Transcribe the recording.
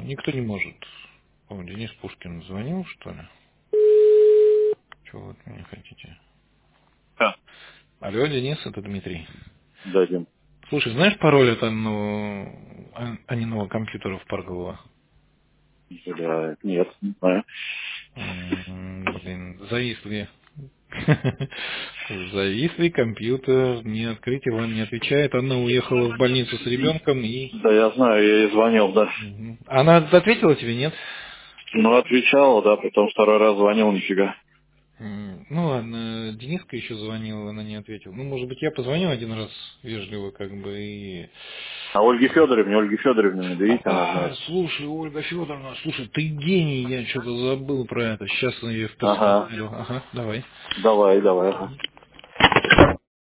Никто не может. О, Денис Пушкин звонил, что ли? Чего вы от меня хотите? Да, Алло, Денис, это Дмитрий. да, Дим. Слушай, знаешь пароль от Аниного компьютера в Парголово? Да, нет, не знаю. Блин, зависли. Зависли компьютер, не открыть, Иван не отвечает. Анна уехала в больницу с ребенком и... Да, я знаю, я ей звонил, да. Она ответила тебе, нет? Ну, отвечал, да, потом второй раз звонил, нифига. Ну ладно, Дениска еще звонила, она не ответила. Ну, может быть, я позвоню один раз вежливо, как бы, и... А Ольге Федоровне наберите, она знает. Слушай, Ольга Федоровна, слушай, ты гений, я что-то забыл про это. Сейчас я ее в Ага, персонал. Ага, давай. давай, давай. Ага.